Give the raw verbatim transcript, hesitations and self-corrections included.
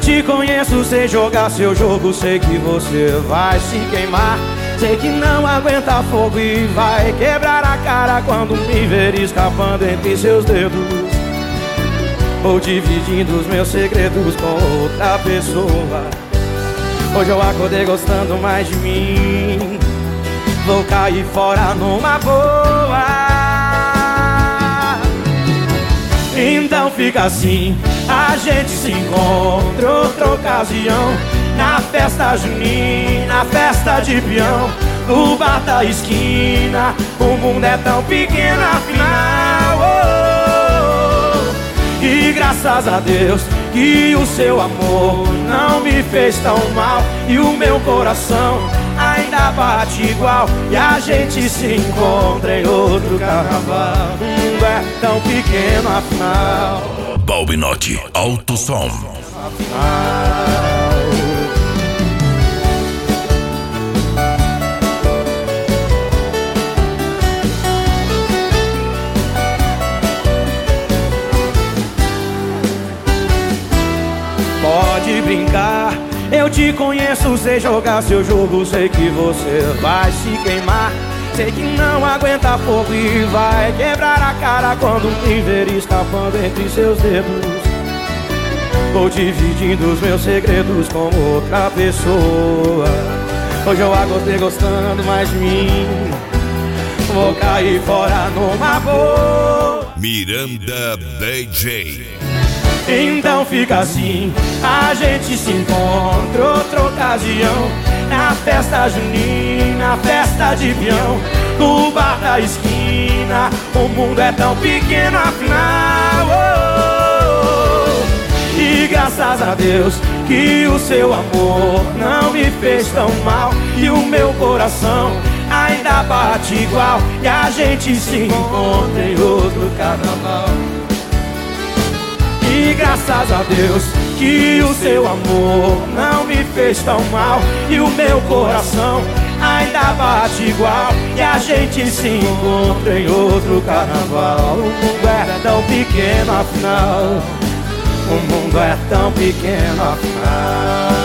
te conheço, sei jogar seu jogo, sei que você vai se queimar. Sei que não aguenta fogo e vai quebrar a cara quando me ver escapando entre seus dedos, ou dividindo os meus segredos com outra pessoa. Hoje eu acordei gostando mais de mim, vou cair fora numa boa. Então fica assim, a gente se encontra outra ocasião, na festa junina, na festa de peão, no bar da esquina. O mundo é tão pequeno afinal, oh, oh. E graças a Deus que o seu amor não me fez tão mal, e o meu coração ainda bate igual, e a gente se encontra em outro carnaval. O mundo é tão pequeno afinal. Balbinotti Alto Som. Afinal. Pode brincar, eu te conheço, sei jogar seu jogo, sei que você vai se queimar. Sei que não aguenta fogo e vai quebrar a cara quando me ver escapando entre seus dedos, ou dividindo os meus segredos com outra pessoa. Hoje eu acordei gostando mais de mim, vou cair fora numa boa. Miranda D J. Então fica assim, a gente se encontra outra ocasião, na festa junina, na festa de peão, no bar da esquina. O mundo é tão pequeno afinal, oh, oh. E graças a Deus que o seu amor não me fez tão mal, e o meu coração ainda bate igual, e a gente se encontra em outro carnaval. E graças a Deus que o seu amor não me fez tão mal, e o meu coração ainda bate igual, e a gente se encontra em outro carnaval. O mundo é tão pequeno afinal, o mundo é tão pequeno afinal.